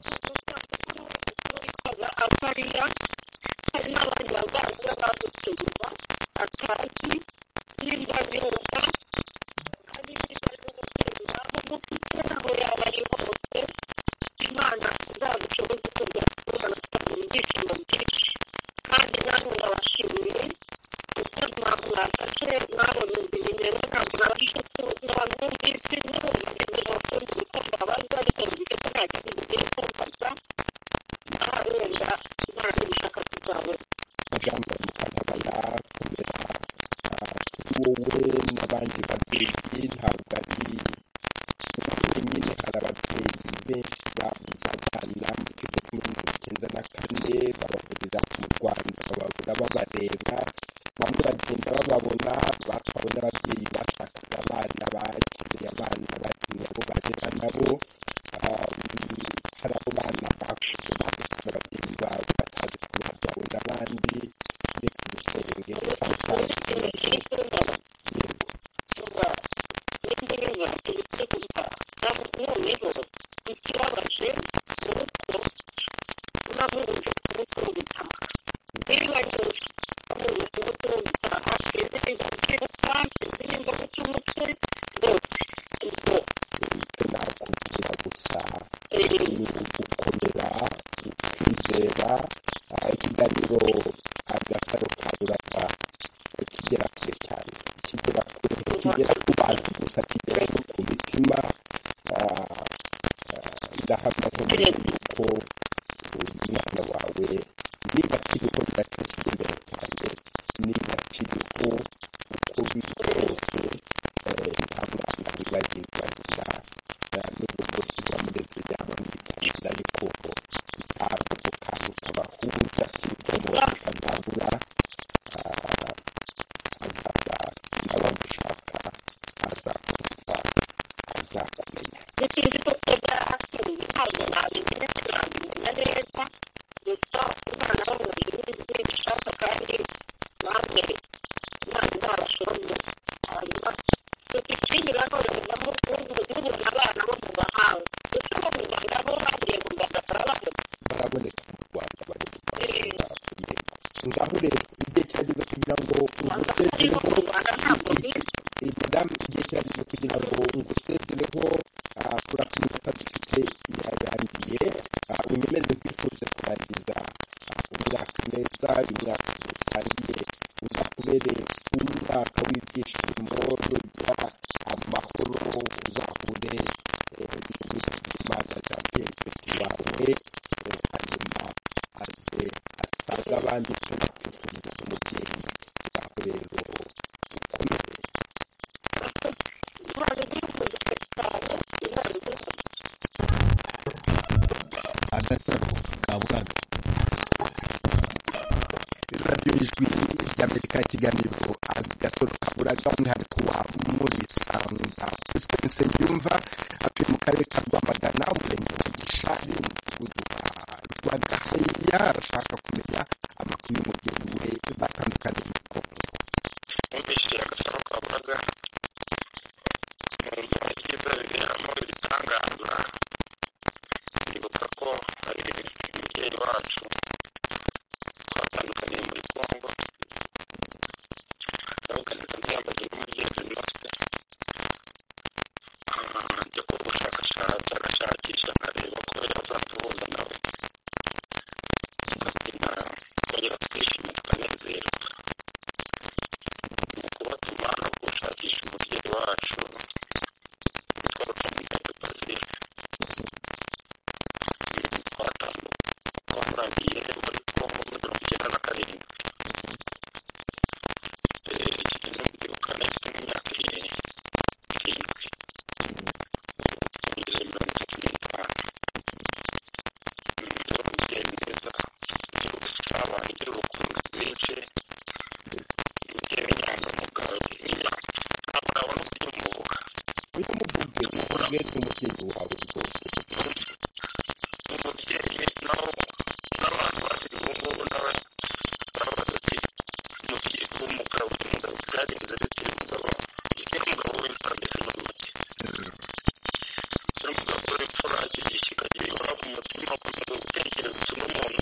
Speaker 5: witwaga akariya hari n'abandi bavandimwe badutse nyuma atazi nimba yumva hari nimba y'umubyeyi waba umufite aho yaba ari hose imana izadushoboze kujya kubona tukagira ibyishimo byinshi kandi namwe ndabashimiye kuko mwafashe mwabonye nimero ntabwo nabashe kubamwumvise n'ubundi nimero bakunze gukorwa abandi ariko bivuze ko nta kintu bigiye kumfasha wenda imana n'ibishaka tuzabona
Speaker 1: majambo mukantabana komera kuri wowe n'abandi babyeyi ntabwo ari wenyine hari ababyeyi benshi babuze abana mu kigo muri 1994 babahurira mu Rwanda bababura babareba bamwe bagenda bababona batwawe n'ababyeyi bashakaga abana bakeneye abana bakeneye abo barera nabo hari abo bana bakuze badufite ababyeyi babo batazi ko babyawe n'abandi reka dusenge samutari yego
Speaker 5: noneho ikibabaje ni uko namubuze kumutwe w'ubutaha niba yose amubuze kumutwe w'ubutaha sinzi nimba gukiruka sinzi nimba guca umutwe rwose ubwo
Speaker 1: icyo nakubwira gusa ni ugukomera ukizera ikiganiro agasaro ka buraga kigera kure cyane kigera kure kigera ku bantu gusa kigera no ku mitima ndahamya nkomeye yuko umwana wawe niba kiriho birakeshyira imbere cyane niba kiriho uko biri kose nta mwana wibagirwa nyina n'ubwo bwose bwamureze yaba mwitangira ariko ntabwo ako kantu kabahuza k'inkomo kazabura azaba nawe agushaka azakuza azakumenya
Speaker 5: sinzi ko twebwe ahasubiye ntabwo nabimenya sinabimenya neza gusa umwana w'umuntu n'ibyo bishaka kandi namwe imana izabashoboze hanyuma ikindi nanone mubona abana bo mu mahanga ndetse bo mu Rwanda bo bagiye mu Rwanda
Speaker 1: baraboneka mu Rwanda bari mu Rwanda yego ngaho rero igihe kirageze kugira ngo ngusezereho madamu igihe kirageze kugira ngo ngusezereho kuri minota dufite yarangiye unyemerere nkwifuze kurangiza umwaka neza umwaka utangiye uzakubere umwaka w'ibyishimo nugira amahoro ndakwifuriza nk'umubyeyi wawe rero ukomeye.
Speaker 2: agasaro kaburaga.
Speaker 1: radiyo ijwi ry'amerika ikiganiro agasaro kaburaga umwihariko wa murisanga Esperance Nyumva atuye mu karere ka Rwamagana umurenge wa Gishari umudugudu wa Rwagahaya arashaka kumenya amakuru y'umubyeyi we batandukanye mu Kongo.
Speaker 3: numvise agasaro kaburaga numva ibyiza biberamo ibitangaza nibuka ko hari umubyeyi wacu twatandukaniye muri Kongo ndavuga neza byambaze n'umubyeyi wose njya ku bushakashatsi agashakisha nkareba ko yazatuhuza nawe tukabyina twongera twishima tukanezerwa ni ukubatuma no gushakisha umubyeyi wacu witwa Rutamumuremyi Bazile twamuramiye muri Kongo muri 1997 ikintu ndibuka neza imyaka irindwi kugeza 35 rero umubyeyi mwiza ugira ubusabane ugira urukundo rwinshi umubyeyi w'inyangamugayo ntabwo nabona uburyo umuvuga
Speaker 1: uyu muvuge n'umubyeyi wawe rwose
Speaker 3: umubyeyi naho n'abantu basigaye ubu ngubu nawe barabaza ati umubyeyi w'umugabo byagenze bite umugabo umugabo w'imfura mbese muri make umugabo w'imfura igishyika gihora ku mutima akomeza gutekereza n'umuntu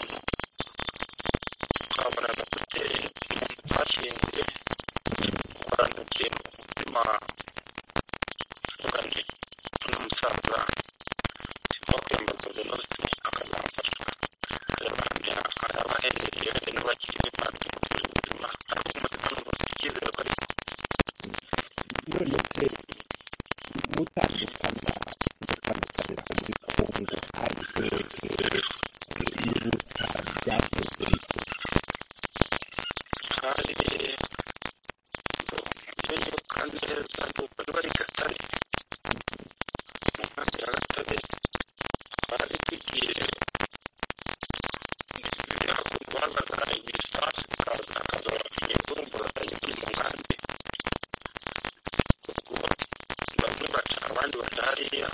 Speaker 3: ukabona na duteye umuntu twashyinguye ukorana ikintu ku mutima uvuga nti uno musaza siva kwiyambaza venusi akazamfasha araba aherereye n'abakiri b'Imana tumutuje ubuzima ariko umutima n'ubufite icyizere ko ariko
Speaker 1: none se mutandukanira muri Kongo hari hehe n'ubuta byagenze bite?
Speaker 3: hari iyo nibuka neza ndumva niba ari Gatare mu nkambi ya Gatare twari tugiye hakuntu bazaga ibisasu bikaza imivumburatanye muri mu nkambi ubwo bamwe baca abandi baca hariya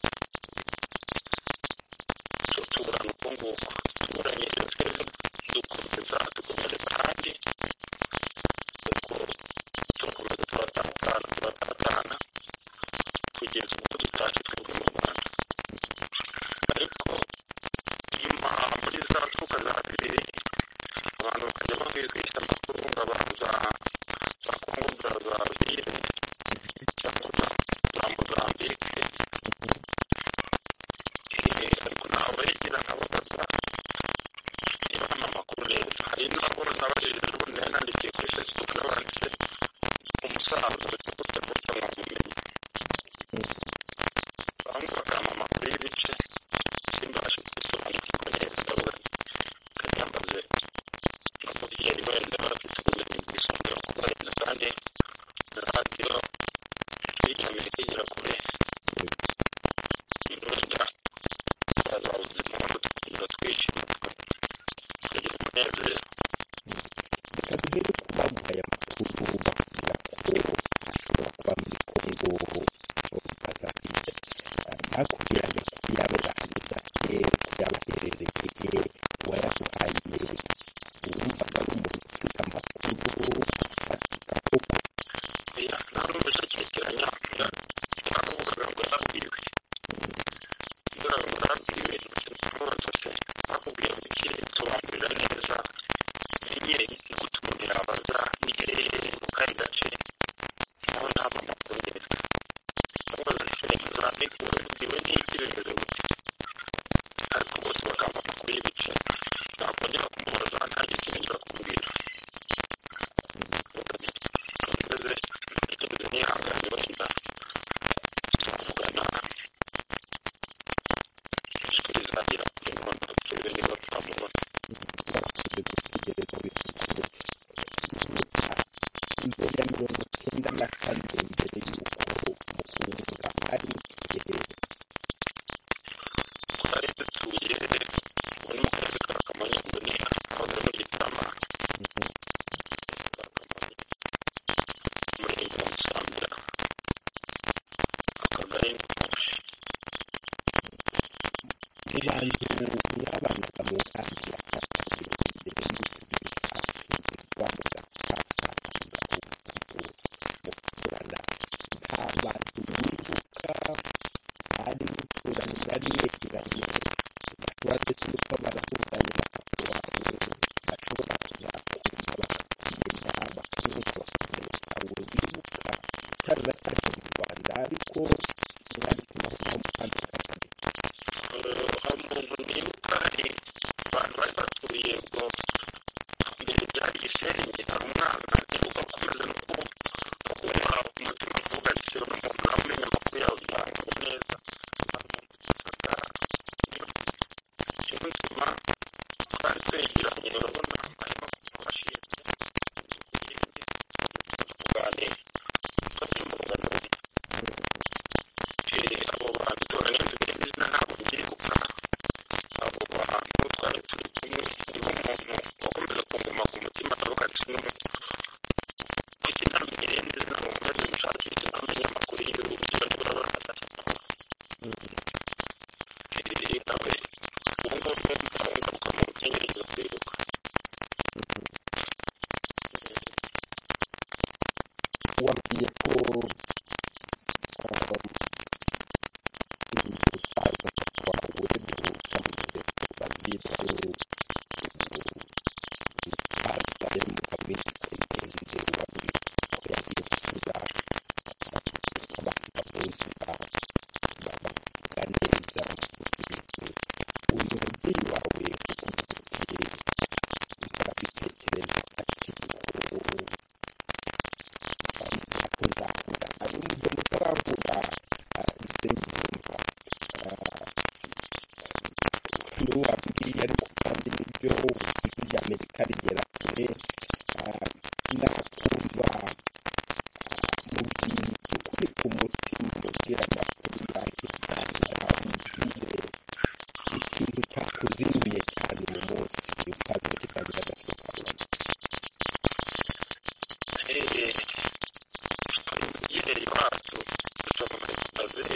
Speaker 3: tuburana uko nguko tuburanye rero twese dukomereza ahandi ubwo turakomeza turatatana kugeza ubwo dutashye twebwe mu Rwanda ariko nyuma muri za tuka za bibiri abantu bakajya babizwisha amakuru ngo abantu za Kongo Brazzaville cyangwa za Mozambique ariko ntabwo begera nkababaza niba hano amakuru neza hari n'abo nabajije rero nandikiye kuri Facebook n'abanditse umusaza gutya mwamumenye bamwe bakampa amakuru y'ibice simbashe kubisobanukirwa neza ndavuga kanyambaze n'umubyeyi wenda bafite ubumenyi bwisumbuye kuba wenda kandi radiyo y'Amerika igera kure wenda bazabuze impamvu tukagira twishima tukagira umunezero.
Speaker 1: Reka duhere ku baguhaye amakuru bakubwira ko ashobora kuba muri Kongo Brazzaville bakubwiraga ko yaba yahageze ate ko yaba aherereye uwayaguhaye wumvaga ari umuntu ufite amakuru afatika koko?
Speaker 3: oya nta n'umuje cyegeranya yaravugaga ngo yarabwiwe ntimubaza se bakubwiye ngo iki nsobanurira neza enye ni gute umuntu yabaza ni hehe mu kahe gace naho ntabwo amakuru neza ndamubaza se Mozambique wabibwiwe n'iki bimeze gute ariko bose bakampa amakuru y'ibice nakongera kumubaza nta kintu ngira kumbwira nkomeze nihangane wenda tuzavugana ijwi rizagera kuri none turebe niba twamubona
Speaker 1: bakuze gutegereza wifuza mu bantu mwabanaga mu nkambi ya Kacyiru imbere y'uko ibisasu bigwa mugapfa mukurana, nta bantu wibuka ari muturanye mwari mwegeranye bashobora ndetse n'uko barahunganye na papa wawe bashobora kuzakumva bakakumenya bakumva bakamenya kawe wibuka utaranatashye mu Rwanda ariko mwari kubaho mu nkambi ya Kacyiru?
Speaker 5: umuntu nibuka hari abantu bari batuye ubwo mbere byari Gisenyi, hari umwana nibuka akomeza no kumva umutima uvuga ati se uno muntu nawe umenya amakuru yawe byango neza, hari umuntu usaga y'ubuzima twari twegeranye urabona harimo kubashinze kugende kuganira ko turi mu rugano rumwe. Abo bantu turanenze izina ntabwo mbyibuka, abo bantu twari turi kumwe nibo umuntu wakomeza kunguma ku mutima akavuga ati kuki ntamenye izina ngo nkomeze mushakishe namenye amakuru y'urugero nibura baratashye nawe ubu ngubu ngaruka mu byenyereza kwibuka.
Speaker 1: wabwiye ko umusaza papa wawe muruka mu gihe bazita umusaza yari umugabo w'inzira ndende wari ko yagiye gusura abantu bamuzi bavuga neza uyu mubyeyi wawe ukumutuye murabitekereza akiriho kuzakura ari mu gihe mutaravura nsengiyumva n'uwabwiye ariko kandi nibyo ijwi ry'Amerika rigera kure nakumva mubwire ikikuri ku mutima mubwire amakuru yahitanira mubwire ikintu cyakuzinduye cyane uyu munsi ukaza mu kiganiro Agasaro Kaburaga.
Speaker 5: umubyeyi wacu dusoma muri Bazeri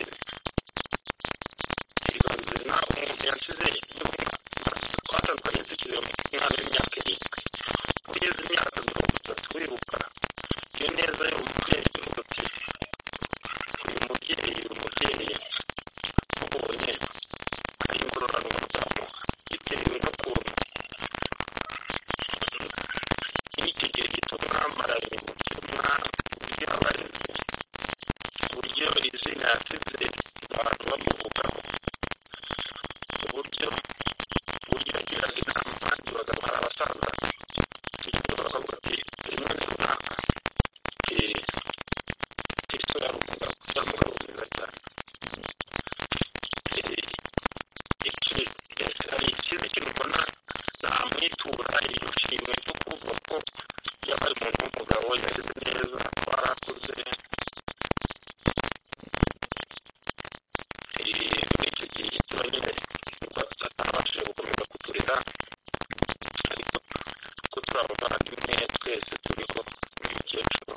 Speaker 5: ibaze nawe umuntu yansize twatandukanye tukiri umwana w'imyaka 7 ugeze imyaka 30 wibuka iyo neza y'umubyeyi uvuga ati uyu mubyeyi ubonye ari ingororano umudamu bitewe n'ukuntu n'iki gihe gito mwamaranye uburyo abarezi uburyo izina yasize abantu bamuvugaho uburyo yagiraga inama abandi bagabo hari abasaza tugeze bakavuga ati rimwe runaka isura ari umugabo mwiza cyane. Hari ikindi kintu mbona namwitura iyo shimwe cyo kuvuga ko yaba ari umuntu w'umugabo yagize neza twarakuze muri icyo gihe gito nyine atabashije gukomeza kuturera ariko ko turi abavandimwe twese turiho n'umukecuru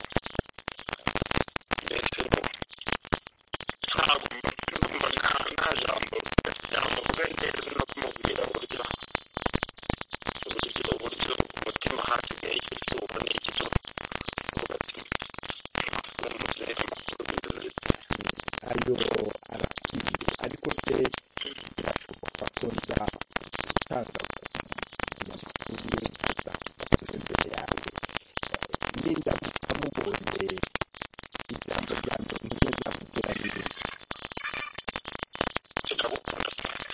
Speaker 5: mbese ntabwo ndumva nta jambo ryamuvuga neza no kumubwira uburyo umutima hasigaye icyo cyuho n'iki cyo kuvuga ati nafunze amakuru y'ururimi
Speaker 1: ayo arakwiye ariko se birashoboka ko nza gutanga amakuru ye nkazakubaza imbere yawe nindamuka mubonye ijambo rya mbere ngiye nzakubwira riri
Speaker 5: ndagukunda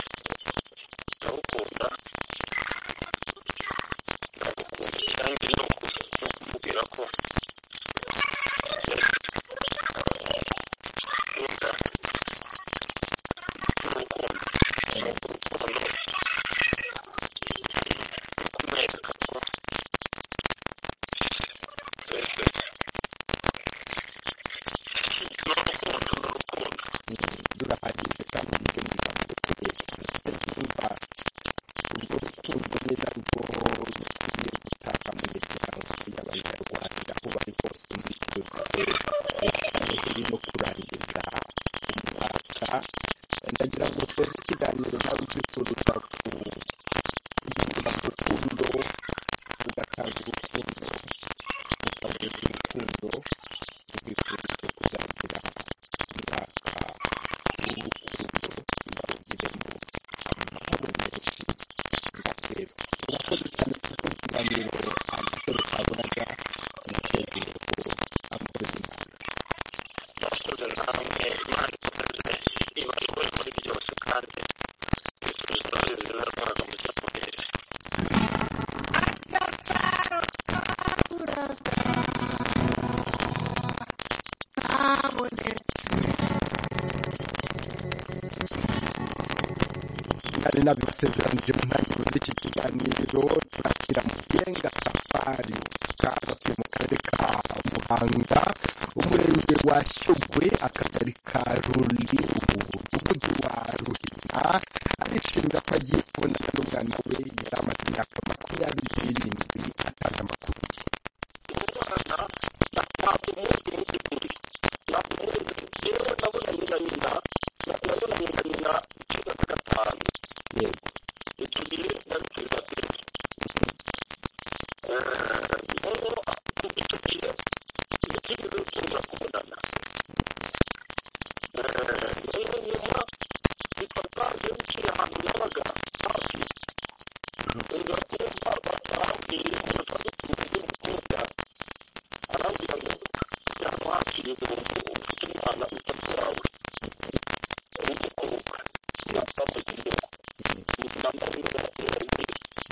Speaker 5: cyangwa no kumubwira ko yumva urukundo kumwereka ko n'urukundo
Speaker 1: rurahagije kandi nibyo mbigambo gukoresha yumva urwo rukundo ni narwo rukwiye gutaka mu miryango y'abanyarwanda aho bari hose muri kino gihe Noheli no kurangiza umwaka ndagira ngo usoze ikiganiro nawe ufite twabweze urukundo ubwifuza cyo kuzagira umwaka w'urukundo bawugiremo amahoro menshi ngakwera urakoze cyane kuko ikiganiro agasaro kaburaga umusezereho amahoro y'Imana
Speaker 5: yakoze namwe Imana ikomeze ibayobore muri byose kandi ibisubizo bizabona mu cyamubere
Speaker 4: agasaro kaburaga kabonetse
Speaker 1: nari nabibasezeranije mu ntangiriro z'iki kiganiro turakira Mugenga Safari Oscar atuye mu karere ka Muhanga umurenge wa Shyogwe akagari ka Ruli umudugudu wa Ruhina arishimira ko agiye kubonana n'umwana we yari amaze imyaka 27 atazi amakuru ye
Speaker 5: umwana ntabwo umunsi w'ukuri ntabwo umunsi yewe nabonanye na nyina ikiza cya gatanu
Speaker 1: yego
Speaker 5: icyo gihe nari kwibatira noneho ku icyo gihe ntitwigeze tuza kubonana noneho nyuma bifata biciye ahantu yabaga hafi uza kumva batahambiriye umuntu twari tuzi umukobwa arambwira ngo hano hafi umuntu ufite umwana utatu wawe w'umukobwa yapfa kugira nambaye n'abakobwa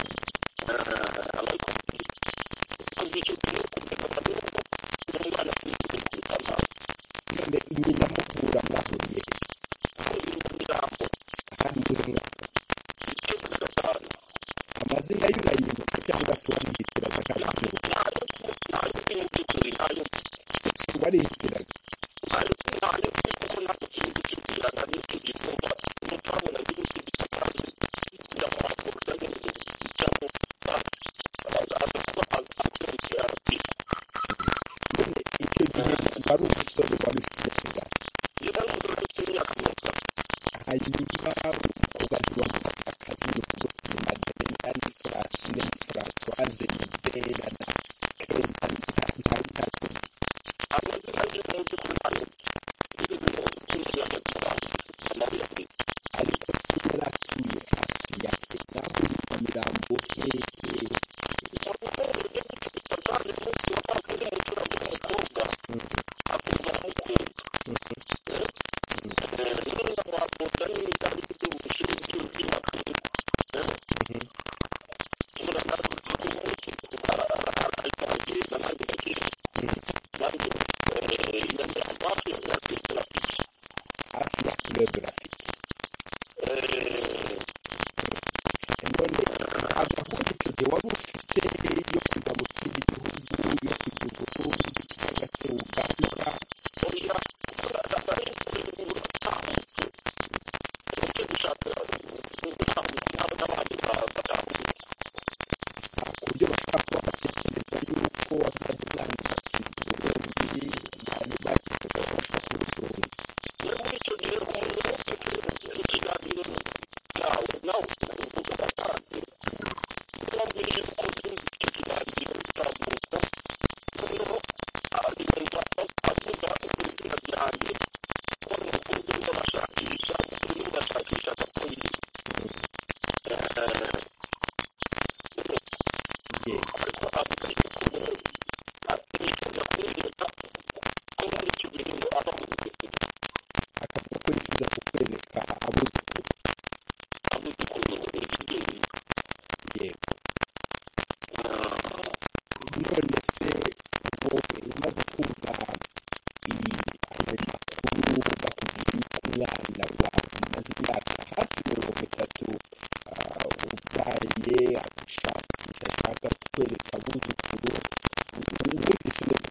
Speaker 5: ariko kuva icyo gihe kugeza n'ubu umwana afite kwitama
Speaker 1: none nyina muvura mwahuriye
Speaker 5: ahuriye mu mirambo
Speaker 1: hari muri mwaka
Speaker 5: icyenda na gatanu
Speaker 1: amazina y'urayibuka cyangwa se warihitiraga kandi
Speaker 5: ntayo mu by'ukuri ntayo
Speaker 1: warihitiraga
Speaker 5: ntayo kuko ntabwo turi gukibwirana n'icyo gikorwa umutabona n'ibindi bitakazi ndamuhakurira cyangwa agakuba akurikira arapima
Speaker 1: none icyo gihe wari umusore wari ufite kigali
Speaker 5: niba ari umusore ufite imyaka mirongo itatu
Speaker 1: hanyuma umukobwa ntiwamufata akazi ni ukuvuga ni Madelena ni Francine ni Françoise ni Bella na Keza ntakoze
Speaker 5: amazina ye mu by'ukuri ntayo ibintu byinshi y'amafaranga amabuye kuri
Speaker 1: ariko se yari atuye hafi yawe naho uri mu mirambo hehe hafi ya kilogarafiki none agahunda icyo gihe wari ufite yo kujya mu kindi gihugu yo kujya Burundi cyangwa se Uganda ku buryo bashobora kuba batekereza yuko wazajya umwana ugasubiza i Burundi bari batekereza ko bashobora kuba i Burundi
Speaker 5: muri icyo gihe umuntu wese ikiganiro cyawe nawe uvuga batanze urambwira yuko icyo kiganiro gitambuka noneho yumva avuga izina ryanjye ko ari umukobwa urimo bashakisha urimo bashakisha abakozi ariko avuga yuko atifuza kumwereka ko muri icyo gihe ngo aba mu buzima
Speaker 1: akavuga ko yifuza kukwereka abuzukuru yego none se wowe umaze kumva ayo makuru bakubwiye yuko umwana wawe umaze imyaka hafi 30 ubyaye agushakisha ashaka kukwereka abuzukuru wumvise umeze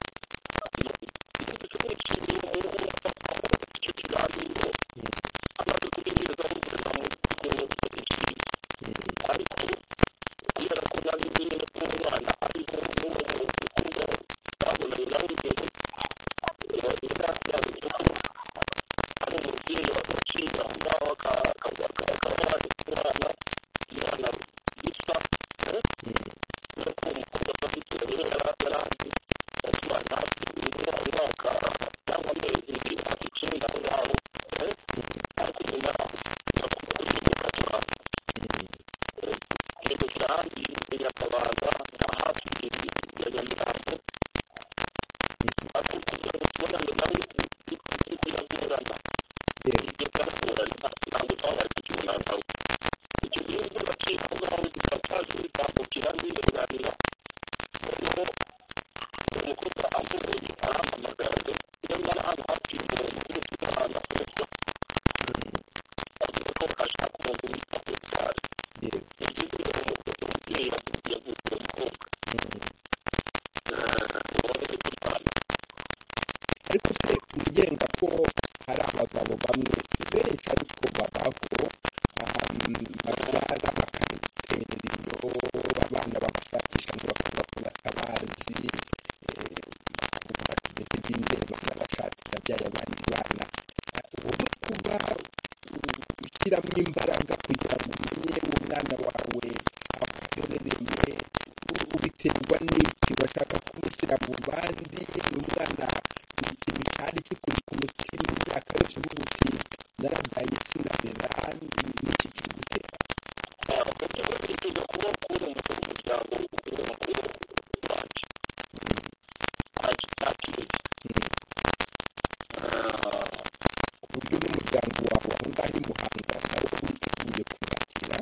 Speaker 5: umukobwa amubonye arampamagara iyo mbona hano hafi y'umuntu ufite ahantu akoreshwa avuga ko ashaka umuntu wita petari yagize umubyeyi yavuze umukobwa wari ku Rwanda.
Speaker 1: ariko se ugenga ko hari abagabo bamwe si benshi ariko babaho babyara bakabitera iyo abana babashakisha ngo bakavuga ko batabazi kuvuga ibintu by'indeba n'abashakira byayo abandi bana wowe kuba ushyiramo imbaraga kugira ngo umenye umwana wawe aho aherereye ubiterwa n'iki urashaka kumushyira mu bandi umwana ikintu cyari kikuri ku mutima imyaka yose uvuga uti narabyaye sinarera n'iki kigutera
Speaker 5: kuko bifuza kuba kuri umuryango w'umukuru wanjye ntakiri
Speaker 1: ku buryo n'umuryango wawe aho ngaho i Muhanga nawe witeguye kubakira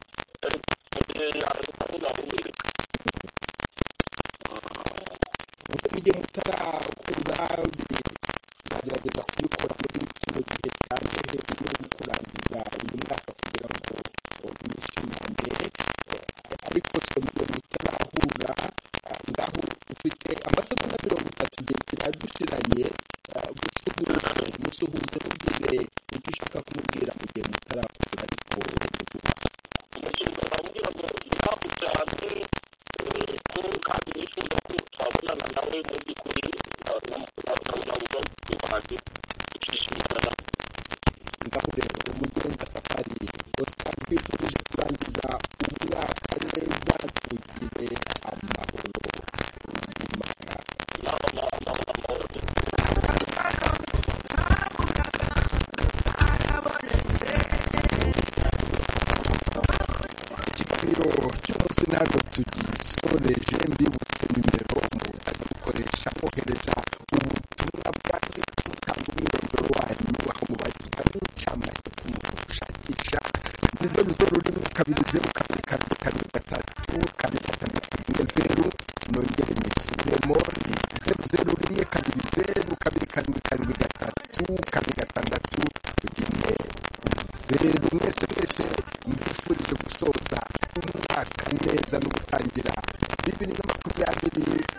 Speaker 1: gusa mugihe mutarakura bagerageza kubikora muri kino gihe cya noheli no kurangiza uyu mwaka kugira ngo mwishimane ariko se mugihe mutarahura ngaho ufite amasegonda 30 igihe kiradushiranye musuhuze mubwire icyo ushaka kumubwira mu gihe mutarakura ariko muvuga
Speaker 5: kandi nifuza ko twabonana nawe mu by'ukuri nawe tubazi tukishimana
Speaker 1: ngaho rero umugenda safari Oscar twifurije kurangiza umwaka neza tugire amahoro ikiganiro cy'umunsi ntabwo tugisoreje mbibutse nimero muzajya gukoresha mwohereza ubutumwa bwanyu mutanga umwirondoro wanyu aho mubarizwa n'incamake k'umuntu gushakisha ni 00122223 nongere nisubiremo ni 00122223 mwese mbifurije gusoza umwaka neza no gutangira 2024